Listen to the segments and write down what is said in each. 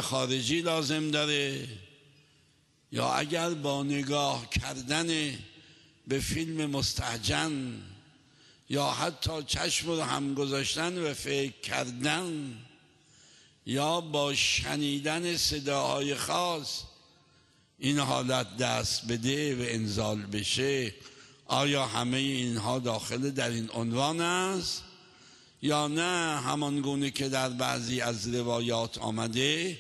خارجی لازم داره، یا اگر با نگاه کردن به فیلم مستهجن یا حتی چشم رو هم گذاشتن و فکر کردن یا با شنیدن صداهای خاص این حالت دست بده و انزال بشه، آیا همه اینها داخل در این عنوان است یا نه همان گونه که در بعضی از روایات آمده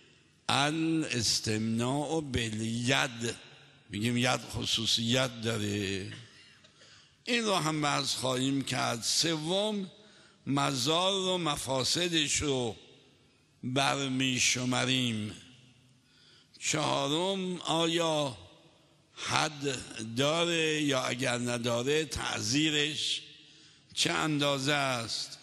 الاستمناء بالید، میگیم ید خصوصیت داره. این رو هم بحث خواهیم کرد. سوم مضار و مفاسدش رو برمی شمریم. چهارم آیا حد داره یا اگر نداره تعزیرش چه اندازه است.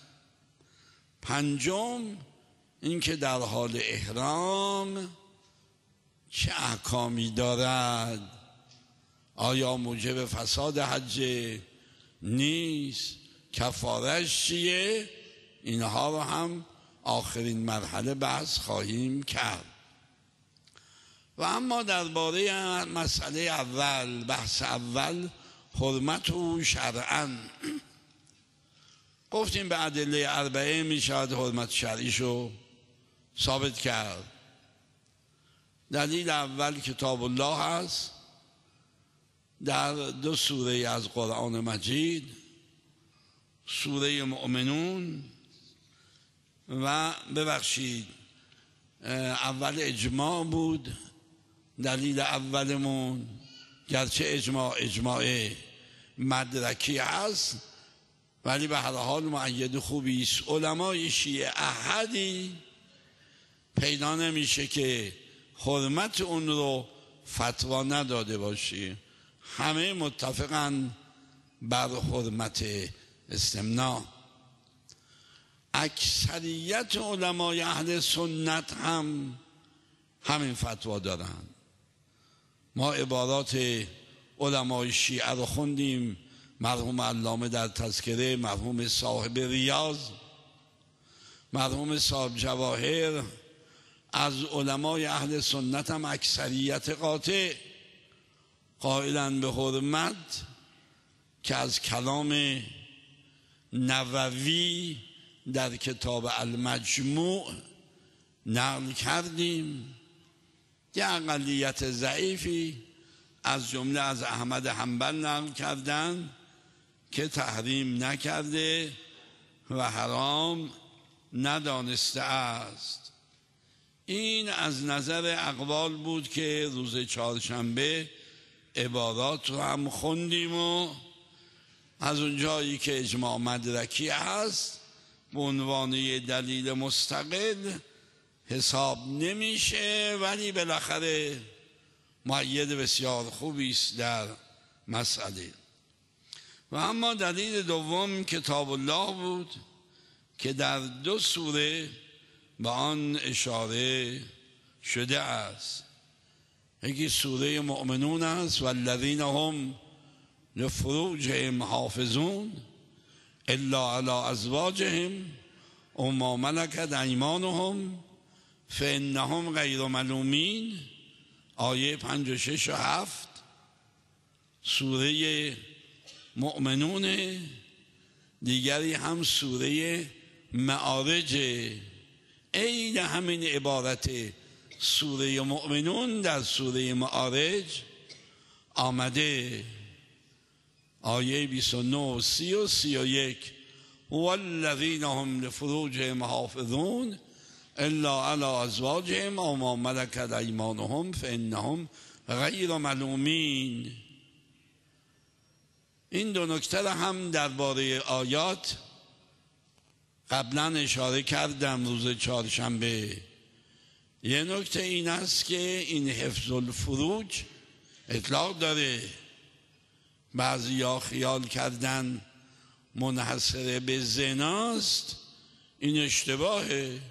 پنجم اینکه در حال احرام چه احکامی دارد، آیا موجب فساد حج نیست، کفارش چیه، اینها رو هم آخرین مرحله بحث خواهیم کرد. و اما درباره مسئله اول، بحث اول حرمت او شرعاً، گفتیم به ادله اربعه می شود حرمت شرعیشو ثابت کرد. دلیل اول کتاب الله هست در 2 سوره از قرآن مجید، سوره مؤمنون و ببخشید اول اجماع بود. دلیل اولمون گرچه اجماع مدرکی هست ولی به هر حال مؤید خوبی است. علمای شیعه احدی پیدا نمیشه که حرمت اون رو فتوا نداده باشی، همه متفقن بر حرمت استمناء. اکثریت علمای اهل سنت هم همین فتوا دارن. ما عبارات علمای شیعه رو خوندیم، مرحوم علامه در تذکره، مرحوم صاحب ریاض، مرحوم صاحب جواهر. از علمای اهل سنت هم اکثریت قاطع قائلن به حرمت که از کلام نووی در کتاب المجموع نقل کردیم. یه اقلیت ضعیفی از جمله از احمد حنبل نقل کردن که تحریم نکرده و حرام ندانسته است. این از نظر اقوال بود که روز چهارشنبه عبارات رو هم خوندیم و از اونجایی که اجماع مدرکی هست به عنوان دلیل مستقل حساب نمیشه، ولی بالاخره مؤید بسیار خوبی است در مسئله. و اما دلیل دوم کتاب الله بود که در 2 سوره به آن اشاره شده است. یکی سوره مؤمنون است، والذین هم لفروجهم حافظون الا علی ازواجهم او ما ملکت ایمانهم فانهم غیر ملومین، آیه 56 و 7 سوره مؤمنون. دیگری هم سوره معارج، عین همین عبارت سوره مؤمنون در سوره معارج آمده، آیه 29 و 30 و 31 والذین هم لفروجهم حافظون الا علی ازواجهم او ما ملکت ایمانهم فانهم غیر ملومین. این 2 نکته هم درباره آیات قبلا اشاره کردم روز چهارشنبه. یه نکته این است که این حفظ الفروج اطلاق داره. بعضیا خیال کردن منحصر به زناست، این اشتباهه.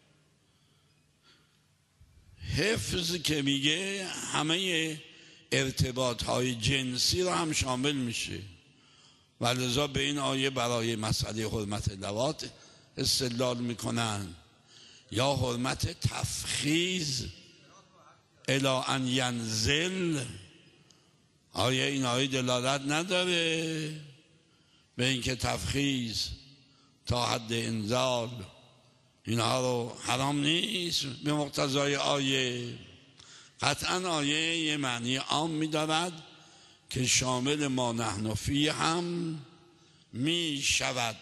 حفظ که میگه همه ارتباط های جنسی رو هم شامل میشه و لذا به این آیه برای مسئله حرمت لواط استدلال میکنن. یا حرمت تفخیز الی ان ینزل، آیا این آیه دلالت نداره به اینکه تفخیز تا حد انزال اینها رو حرام نیست به مقتضای آیه؟ قطعا آیه یه معنی عام می‌دارد که شامل ما نحن فیه هم می شود.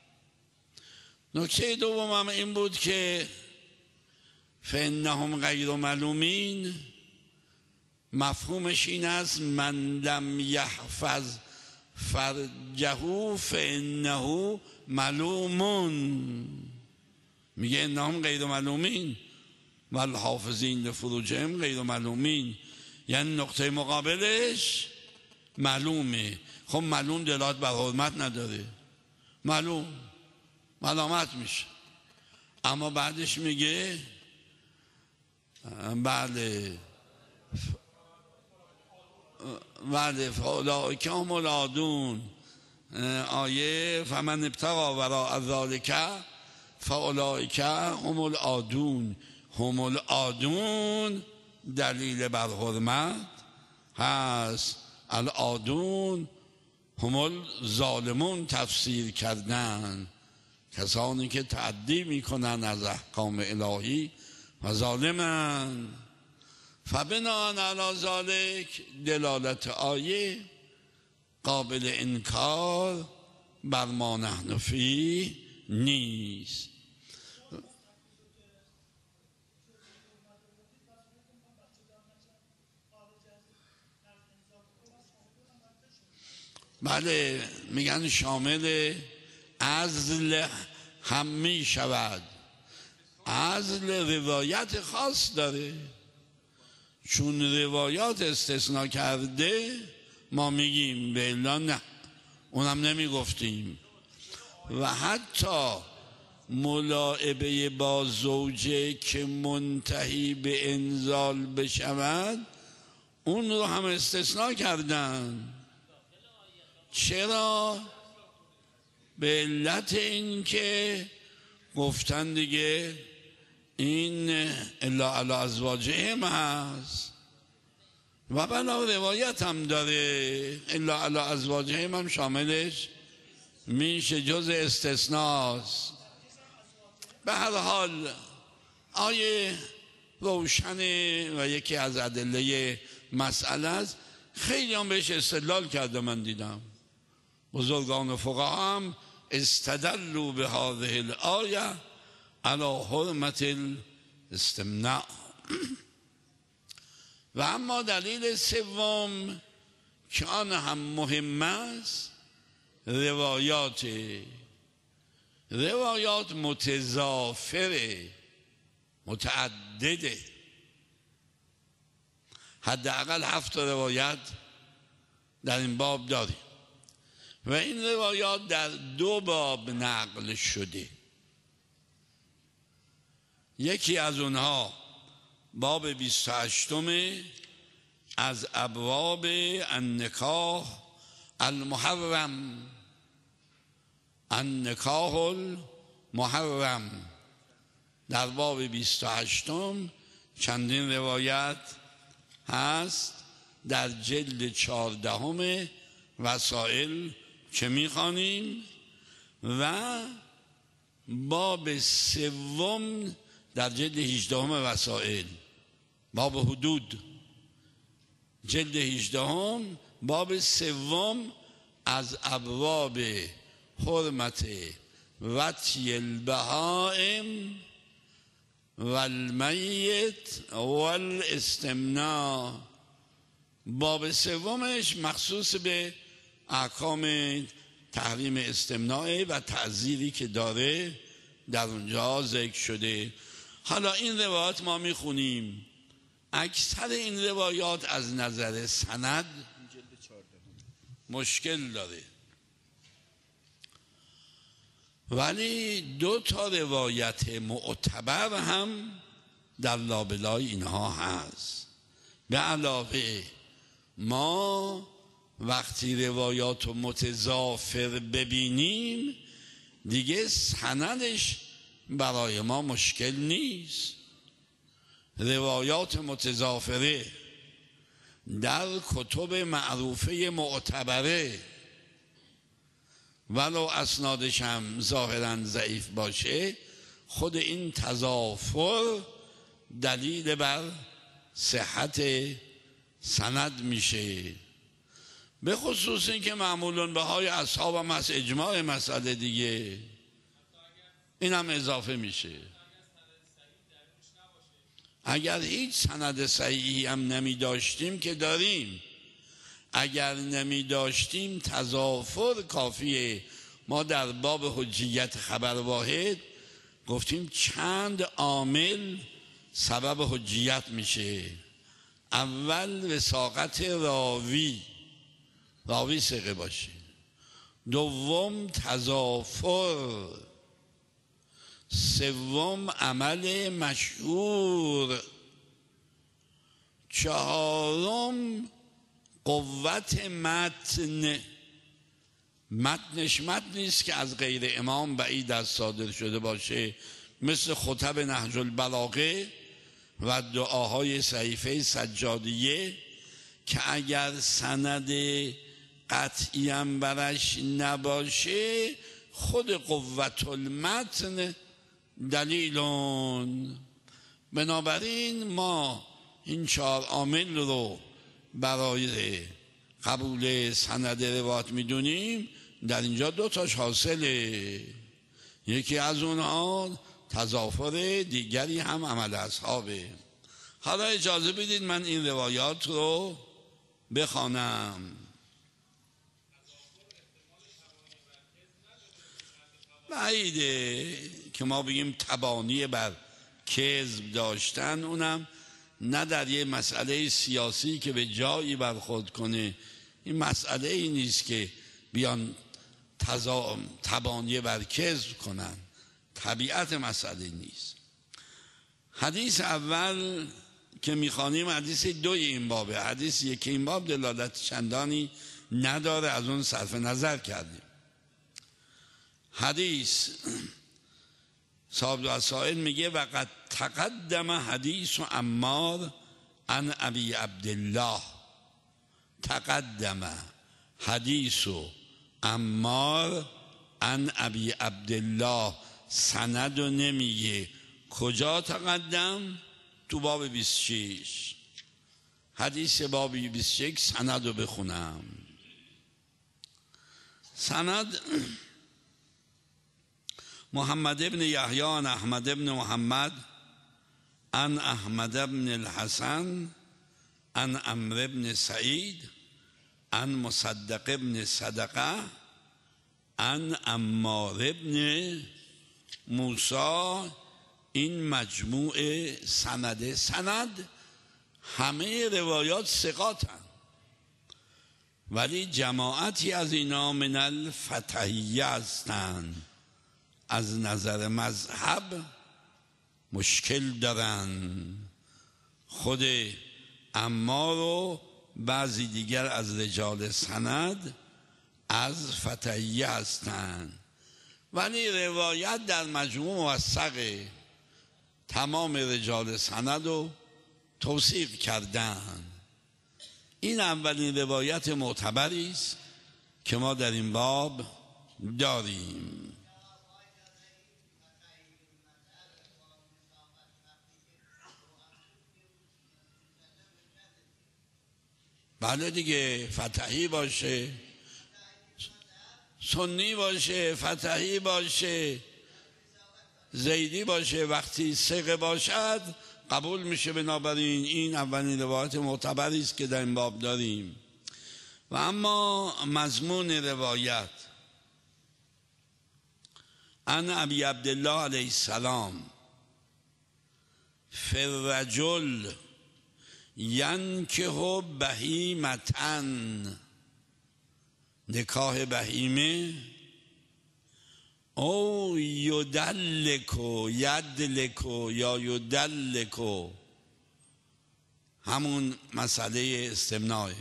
نکته دوم این بود که فانهم غیر ملومین، مفهومش این است من لم یحفظ فرجه فانه ملومون. میگه انهم غیر ملومین والحافظین لفروجهم غیر ملومین، یعنی نقطه مقابلش معلومه. خب معلوم دلالت بر حرمت نداره، معلوم ملامت میشه. اما بعدش میگه بله فاولئک هم العادون، آیه فمن ابتغى وراء ذلک فاولئک هم العادون. هم العادون دلیل بر حرمت هست، العادون هم الظالمون تفسیر کردن، کسانی که تعدی میکنن از احکام الهی و ظالمن. فبناء علی ذلک دلالت آیه قابل انکار بر ما نحن فیه نیست. بله میگن شامل عزل هم می شود. عزل روایت خاص داره، چون روایات استثناء کرده ما میگیم به الا نه، اونم نمی گفتیم. و حتی ملاعبه با زوجه که منتهی به انزال بشود اون رو هم استثناء کردن. چرا؟ به علت این که گفتن دیگه این الا علی ازواجهم هست و بلا روایت هم داره الا علی ازواجهم هم شاملش میشه، جز استثناست. به هر حال آیه روشنه و یکی از ادله مسئله است. خیلی هم بهش استدلال کرده، من دیدم بزرگان فقها هم استدلوا به هذه الآیه علی حرمت الاستمناء. و اما دلیل سوم که آن هم مهم است، روایات متضافره، متعدده، حداقل 7 روایت در این باب داریم و این روایات در 2 باب نقل شده. یکی از اونها باب 28 از ابواب النکاح المحرم، النکاح المحرم. در باب 28 چندین روایت هست. در جلد 14 وسائل که میخوانیم و باب 3 در جلد 18 وسائل، باب حدود جلد 18 باب 3 از ابواب حرمت وطی البهائم والمیت والاستمناء. باب 3 مخصوص به احکام تحریم استمناء و تعزیری که داره در اونجا ذکر شده. حالا این روایات ما میخونیم، اکثر این روایات از نظر سند مشکل داره، ولی 2 روایت معتبر هم در لابلای اینها هست. به علاوه ما وقتی روایات متضافر ببینیم دیگه سندش برای ما مشکل نیست. روایات متضافره در کتب معروفه معتبره ولو اسنادش هم ظاهرا ضعیف باشه، خود این تضافر دلیل بر صحت سند میشه. به خصوص این که معمولون بهای اصحاب هم از اجماع مسئله دیگه، این هم اضافه میشه. اگر هیچ سند صحیحی هم نمی داشتیم که داریم، اگر نمی داشتیم تضافر کافیه. ما در باب حجیت خبر واحد گفتیم چند عامل سبب حجیت میشه. اول وثاقت راوی ثقه باشه. دوم تضافر. سوم عمل مشهور. چهارم قوت متن. متنش متنی است که از غیر امام بعید از صادر شده باشه، مثل خطب نهج البلاغه و دعاهای صحیفه سجادیه که اگر سند قطعی هم برش نباشه خود قوت المتن دلیلون. بنابراین ما این 4 عامل رو برای قبول سند روایت میدونیم. در اینجا 2 تاش حاصله. یکی از اونها تضافر، دیگری هم عمل اصحابه. حالا اجازه بدید من این روایات رو بخوانم. بعیده که ما بگیم تبانی بر کذب داشتن، اونم نه در یه مسئله سیاسی که به جایی برخورد کنه. این مسئله ای نیست که بیان تبانی بر کذب کنن، طبیعت مسئله نیست. حدیث اول که میخوانیم حدیث 2 این بابه. حدیث 1 این باب دلالت چندانی نداره، از اون صرف نظر کردیم. حدیث صاحب وسائل میگه وقد تقدم حدیث عمار عن ابی عبدالله. تقدم حدیث عمار عن ابی عبدالله. سند رو نمیگه. کجا تقدم؟ تو باب 26. حدیث باب 26 سند رو بخونم. سند محمد ابن یحیی عن احمد ابن محمد عن احمد ابن الحسن عن عمرو ابن سعید عن مصدق ابن صدقه عن عمار ابن موسی. این مجموع سند. سند همه روایات ثقاتن، ولی جماعتی از اینا من الفتحیه هستند، از نظر مذهب مشکل دارن. خود عمار و بعضی دیگر از رجال سند از فتحیه هستند، ولی روایت در مجموع موثقه. تمام رجال سند رو توثیق کردن. این اولین روایت معتبری است که ما در این باب داریم. بله دیگه، فتحی باشه، سنی باشه، فتحی باشه، زیدی باشه، وقتی ثقه باشد قبول میشه. بنابراین این اولین روایت معتبری است که در این باب داریم. و اما مضمون روایت: ان ابی عبدالله علیه السلام فی الرجل ینکح بهیمتن. نکاح بهیمه او یدلکو، یدلکو یا یدلکو، همون مسئله استمناعه.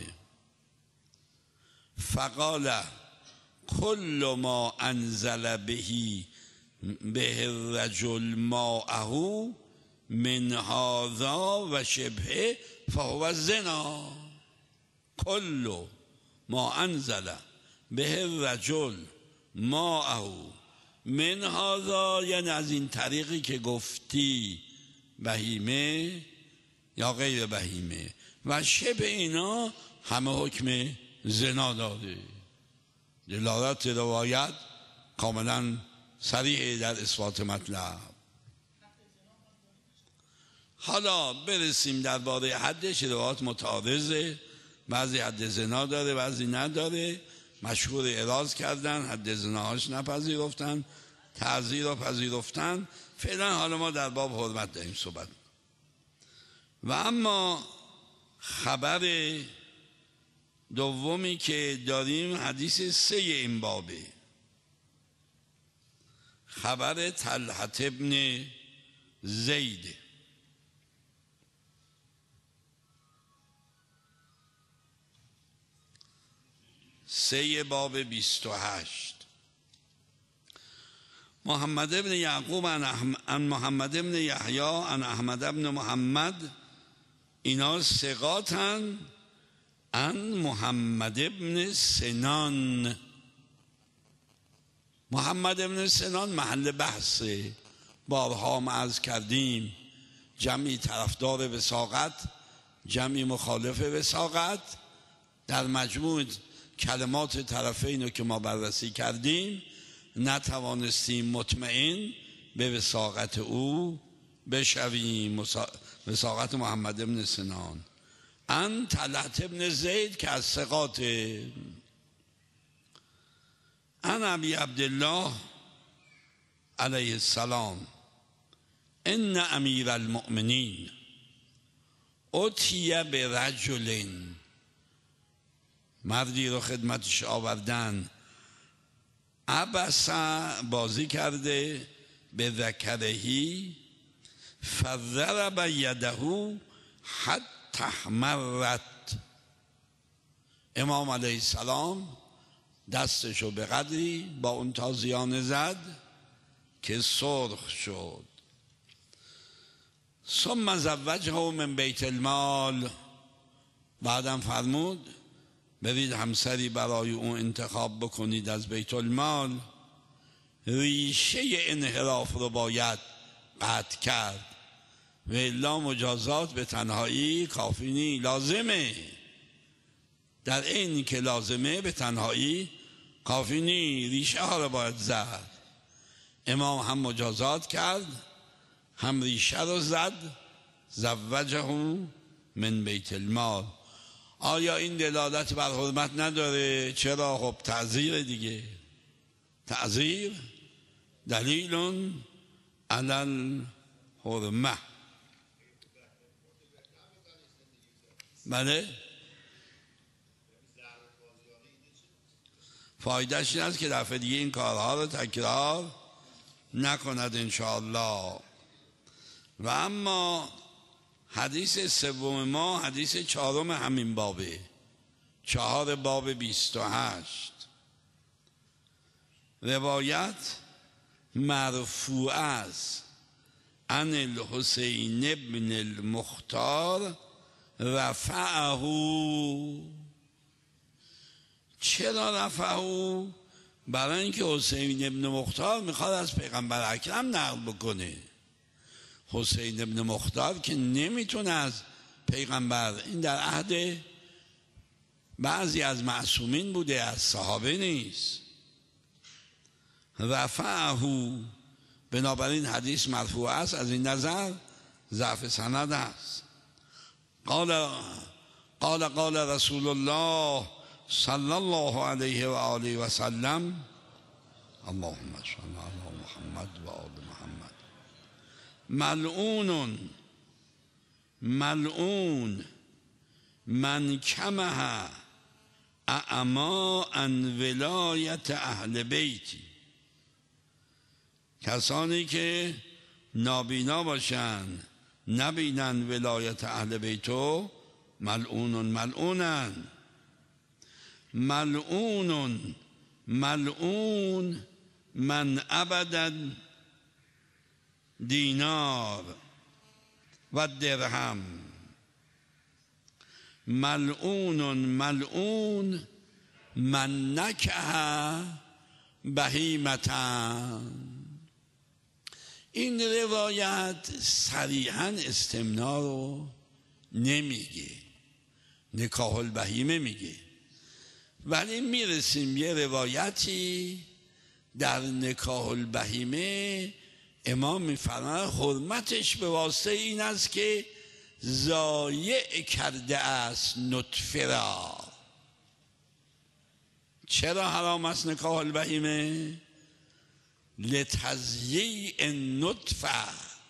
فقال کل ما انزل بهی به الرجل ماءه من هذا و شبهه فهو زنا. کل ما انزل به الرجل ماءه من هذا، یعنی از این طریقی که گفتی، بهیمه یا غیر بهیمه، و شبه اینا همه حکم زنا داره. دلالت روایت کاملا صریح در اثبات مطلب. حالا برسیم درباره حدش. روایات متعارضه، بعضی حد زنا داره بعضی نداره. مشهور اعراض کردن، حد زناهاش نپذیرفتن، تعزیر رو پذیرفتن. فعلا حالا ما در باب حرمت داریم صحبت. و اما خبر دومی که داریم حدیث 3 این بابه، خبر طلحة ابن زید. سه باب 28. محمد ابن یعقوب عن محمد ابن یحیی عن احمد ابن محمد، اینا ثقاتن. عن محمد ابن سنان. محمد ابن سنان محل بحثه، بارها ما عرض کردیم. جمعی طرفدار وثاقت، جمعی مخالف وثاقت. در مجموع کلمات طرفین رو که ما بررسی کردیم، نتوانستیم مطمئن به وثاقت او بشویم، وثاقت محمد ابن سنان. ان طلحة ابن زید که از ثقات. ان ابی عبدالله علیه السلام ان امیر المؤمنین اتیه برجل، مردی رو خدمتش آوردن، عبسا بازی کرده، به ذکرهی فضرب یده حتی احمرت. امام علیه السلام دستشو به قدری با اون تازیانه زد که سرخ شد. ثم زوجه من بیت المال، بعدم فرمود برید همسری برای اون انتخاب بکنید از بیت المال. ریشه انحراف رو باید قطع کرد، و الا مجازات به تنهایی کافی نی، لازمه. در این که لازمه به تنهایی کافی نی، ریشه ها رو باید زد. امام هم مجازات کرد، هم ریشه رو زد. زوجه من بیت المال. آیا این دلالت بر حرمت نداره؟ چرا؟ خب تعزیر دیگه. تعزیر دلیل علی الحرمه. بله، فایدهش این است که دفعه دیگه این کارها رو تکرار نکند انشاءالله. و اما حدیث سوم ما حدیث 4 همین بابه، 4 باب 28. روایت مرفوع است. عن الحسین ابن المختار رفعه. چرا رفعه؟ برای اینکه حسین ابن مختار میخواد از پیغمبر اکرم نقل بکنه. حسین ابن مختار که نمیتونه از پیغمبر، این در عهد بعضی از معصومین بوده، از صحابه نیست. رفعه، بنابراین حدیث مرفوع است. از این نظر ضعف سند است. قال رسول الله صلی الله علیه و آله و سلم اللهم صل علی محمد و آل محمد ملعون من کمه اعما عن ولایت اهل بیتی. کسانی که نابینا باشن، نبینن ولایت اهل بیتو، ملعونن. ملعون من عبد دینار و درهم ملعون ملعون من نکه بهیمة. این روایت صریحاً استمناء رو نمیگه، نکاح البهیمه میگه، ولی میرسیم یه روایتی در نکاح البهیمه امام میفرماید حرمتش به واسطه این است که ضایع کرده است نطفه را. چرا حرام است نکاح البهیمه؟ لتضییع النطفه.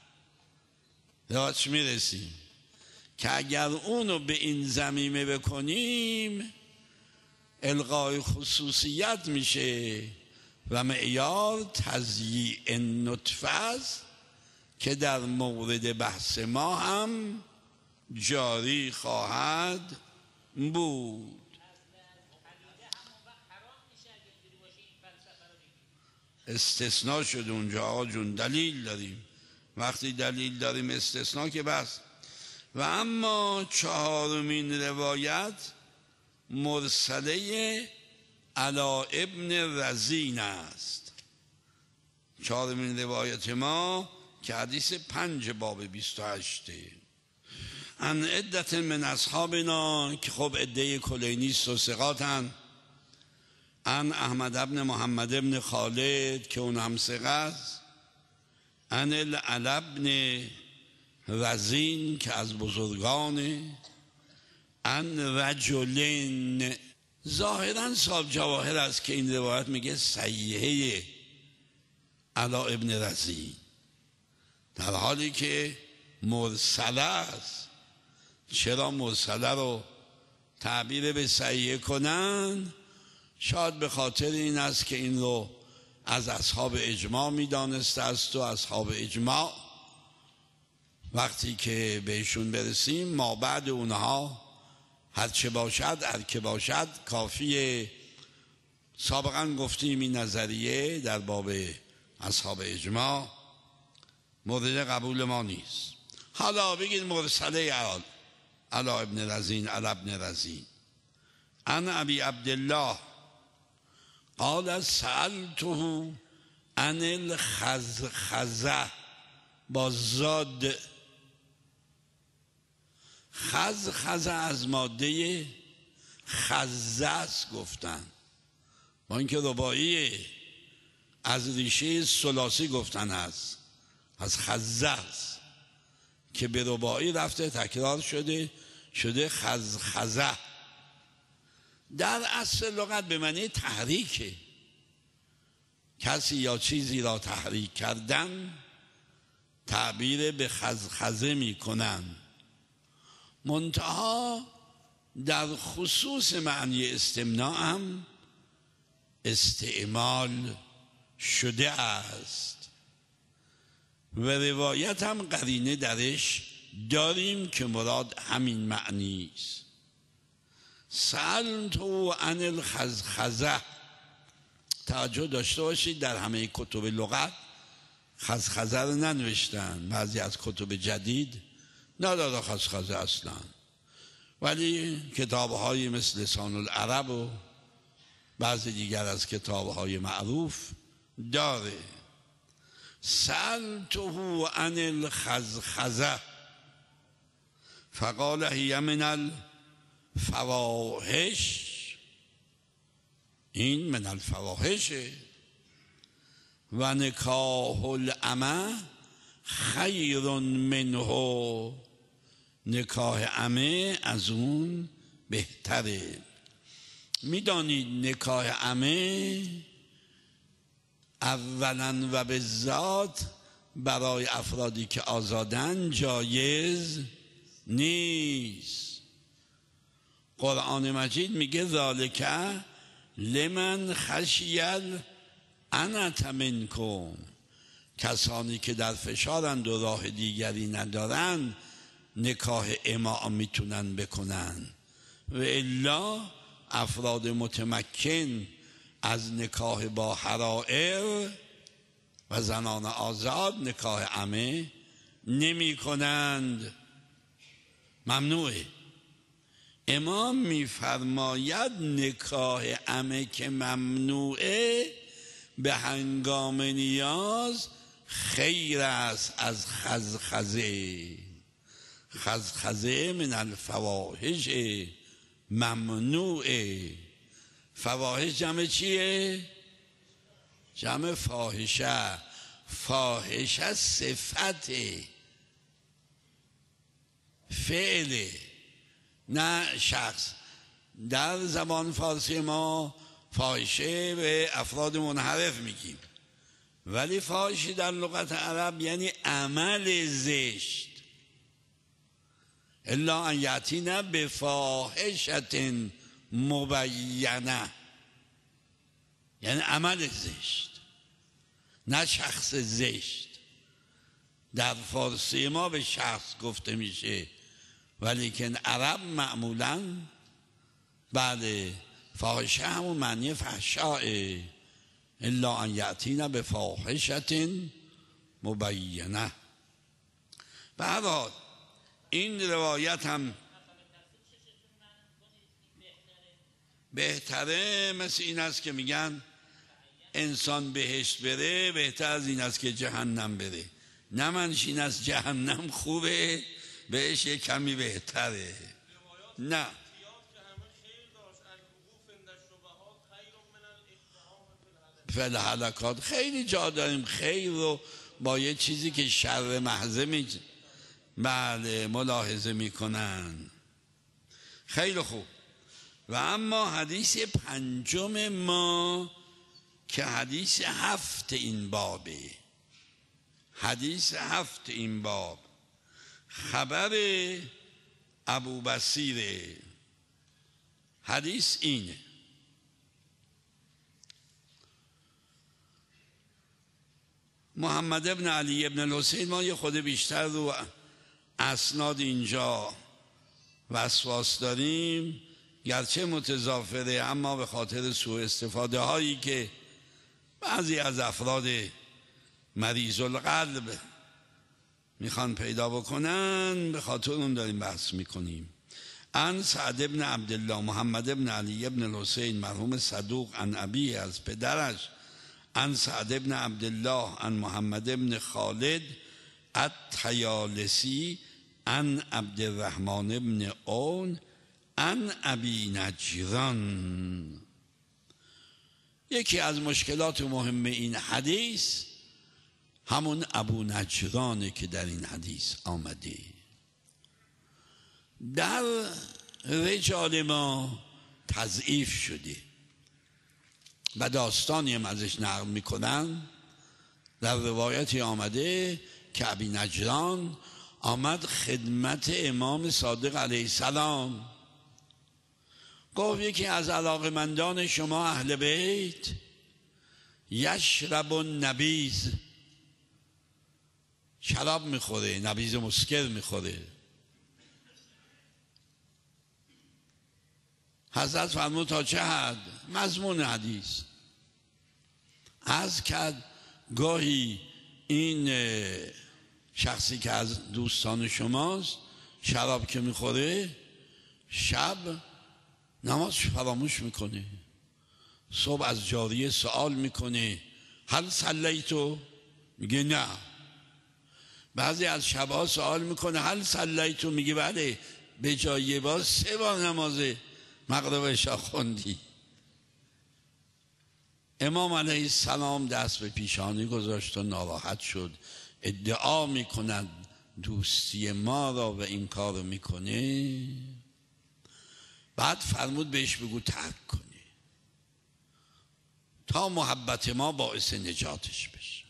راست میرسیم که اگر اونو به این ضمیمه بکنیم الغای خصوصیت میشه و معیار تضییع النطفه است که در مورد بحث ما هم جاری خواهد بود. استثناء شده اونجا آقا جون، دلیل داریم، وقتی دلیل داریم استثناء که بس. و اما چهارمین روایت مرسله علی ابن رزین است. چهارمین روایت ما که حدیث 5 باب 28 ان عدت من اصحابنا که خب عده کلینیست و ثقاتن، ان احمد ابن محمد ابن خالد که اون هم ثقه است، ان العلی ابن رزین که از بزرگانه، ان رجلین. ظاهرا صاحب جواهر است که این روایت میگه صحیحه علا ابن رزین، در حالی که مرسله است. چرا مرسله رو تعبیر به صحیحه کنن؟ شاید به خاطر این است که این رو از اصحاب اجماع میدانسته است و اصحاب اجماع وقتی که بهشون برسیم ما بعد اونها هرچه باشد هر که باشد کافیه. سابقا گفتیم این نظریه در باب اصحاب اجماع مورد قبول ما نیست. حالا بگید مرسله علی ابن رزین، علی ابن رزین. ان ابی عبدالله قال سألته عن الخزخزه با زاد. خزخزه از ماده خزه است گفتن، با اینکه رباعی از ریشه ثلاثی گفتن هست، از خزه است که به رباعی رفته تکرار شده خزخزه. در اصل لغت به معنی تحریکه، کسی یا چیزی را تحریک کردن تعبیر به خزخزه می کنن. منتها در خصوص معنی استمناء هم استعمال شده است و روایت هم قرینه درش داریم که مراد همین معنی است. سألته عن الخزخزه. توجه داشته باشید در همه کتب لغت خزخزه رو ننوشتن، بعضی از کتب جدید نداره خزخزه اصلا، ولی کتاب‌های مثل لسان العرب و بعضی دیگر از کتاب‌های معروف داره. سألته عن الخزخزه فقال هی من الفواحش. این من الفواحشه و نکاح الامه خیر منه. نکاح امه از اون بهتره. میدانید نکاح امه اولا و به ذات برای افرادی که آزادن جایز نیست. قرآن مجید میگه ذالک لمن خشیل عنت منکم. کسانی که در فشارند و راه دیگری ندارن نکاح اماء میتونن بکنن، و الا افراد متمکن از نکاح با حرائر و زنان آزاد نکاح عمه نمی کنند، ممنوعه. امام میفرماید نکاح عمه که ممنوعه به هنگام نیاز خیر است از خزخزه. خزخزه من الفواحش ممنوعه. فواحش جمع چیه؟ جمع فاحشه. فاحشه صفت فعل نه شخص. در زبان فارسی ما فاحشه به افراد منحرف میگیم، ولی فاحشه در لغت عرب یعنی عمل زشت. الا ان یأتین بفاحشة مبینه، یعنی عمل زشت نه شخص زشت. در فارسی ما به شخص گفته میشه، ولی که عرب معمولا بعد فاحشه همون معنی فحشاء. الا ان یأتین بفاحشة مبینه. به هر حال این روایت هم بهتره. مثل این است که میگن انسان بهشت بره بهتر از این است که جهنم بره. نه منش این است جهنم خوبه بهش یک کمی بهتره. نه فالحلقات خیلی جا داریم خیر رو با یه چیزی که شر محضه بله ملاحظه میکنن. خیلی خوب. و اما حدیث پنجم ما که حدیث 7 این بابه، حدیث 7 این باب، خبر ابو بصیره. حدیث اینه: محمد ابن علی ابن الحسین. ما یه خود بیشتر رو اسناد اینجا وسواس داریم، گرچه متضافره، اما به خاطر سوء استفاده هایی که بعضی از افراد مریض القلب میخوان پیدا بکنن، به خاطر اون داریم بحث میکنیم. عن سعد ابن عبدالله محمد ابن علی ابن الحسین مرحوم صدوق، عن ابیه از پدرش، عن سعد ابن عبدالله عن محمد ابن خالد الطیالسی عن عبدالرحمن ابن عون عن ابی نجران. یکی از مشکلات مهم این حدیث همون ابو نجرانه که در این حدیث آمده. در رجال ما تضعیف شده و داستانی هم ازش نقل میکنن. در روایتی آمده که ابی نجران آمد خدمت امام صادق علیه السلام، گفت یکی از علاقمندان شما اهل بیت یشرب النبیذ، شراب میخوره، نبیذ مسکر میخوره. حضرت فرمود تا چه حد؟ مضمون حدیث عرض کرد گاهی این شخصی که از دوستان شماست شراب که میخوره شب نماز فراموش میکنه، صبح از جاریه سوال میکنه هل صلیتو؟ میگه نه. بعضی از شبها سوال میکنه هل صلیتو؟ میگه بله. به جای یه بار 3 بار نماز مغرب عشا خوندی. امام علیه السلام دست به پیشانی گذاشت و ناراحت شد. ادعا میکند دوستی ما را و این کار رو میکنه. بعد فرمود بهش بگو ترک کنه تا محبت ما باعث نجاتش بشه.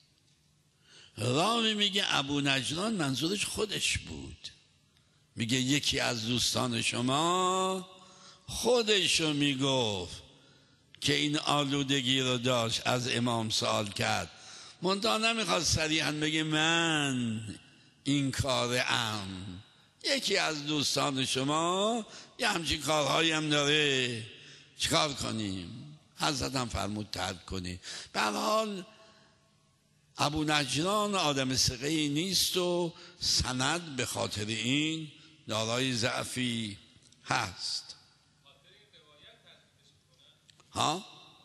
راوی میگه ابو نجران منظورش خودش بود. میگه یکی از دوستان شما خودشو میگفت که این آلودگی رو داشت، از امام سوال کرد، منتها نمیخواست صریحاً بگه من این کارم. یکی از دوستان شما یه همچین کارهایی هم داره، چیکار کنیم؟ حضرت هم فرمود ترک کنی. به هر حال ابو نجران آدم ثقه‌ای نیست و سند به خاطر این دارای ضعفی هست. ها؟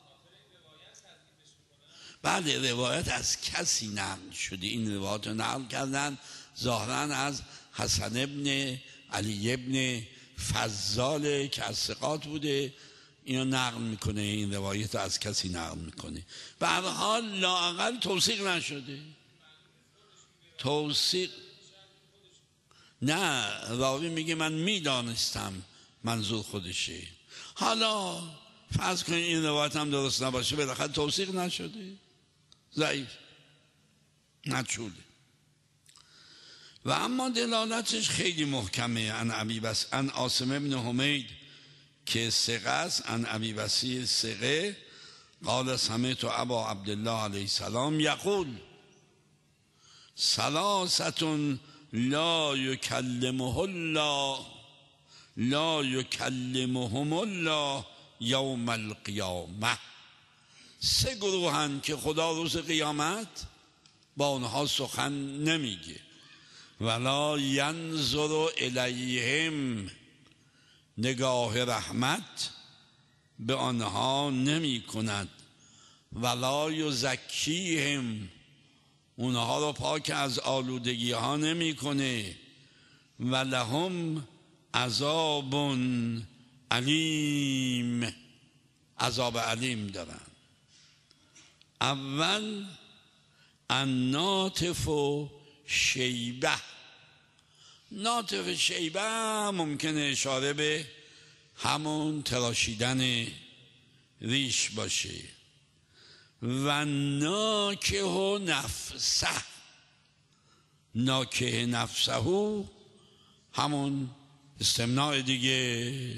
بعد روایت از کسی نقل شده، این روایت رو نقل کردن ظاهرا از حسن ابن علی ابن فضال که از ثقات بوده، اینو نقل میکنه، این روایت رو از کسی نقل میکنه. به هر حال لااقل توثیق نشده. توثیق نه، راوی میگه من میدانستم منظور خودشه. حالا فرض کنید این روایت هم درست نباشه، بالاخره توثیق نشده، ضعیف، مجهوله. و اما دلالتش خیلی محکمه. عن عاصم ابن حمید که ثقه است، عن ابی بصیر ثقه قال سمعت ابا عبدالله علیه السلام یقول ثلاثة لا یکلمهم الله یوم القیامه. سه گروهن که خدا روز قیامت با اونها سخن نمیگه. ولا ینظر الیهم، نگاه رحمت به آنها نمی کند. ولا یزکیهم، اونها رو پاک از آلودگی ها نمی کنه. ولهم عذاب علیم، عذاب علیم دارن. اول الناطف شیبه. ناطف شیبه ممکنه اشاره به همون تراشیدن ریش باشه. و ناکه نفسه، ناکه نفسه همون استمناء دیگه.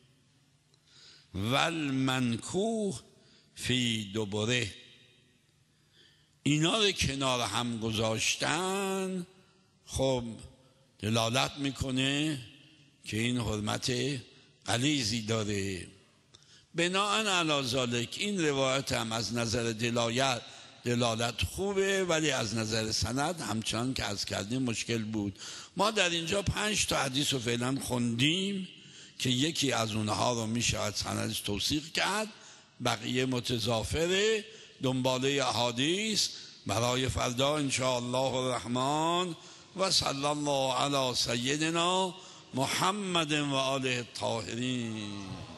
والمنکوح فی دبره، اینا رو کنار هم گذاشتن خب دلالت میکنه که این حرمت غلیظی داره. بناء علی ذالک این روایت هم از نظر دلالت خوبه، ولی از نظر سند همچنان که از کردیم مشکل بود. ما در اینجا 5 تا حدیث رو فعلا خوندیم که یکی از اونها رو میشه سندش توثیق کرد، بقیه متضافره. دنباله احادیث برای فردا ان شاء الله الرحمن. و صلی الله علی سیدنا محمد و آله الطاهرین.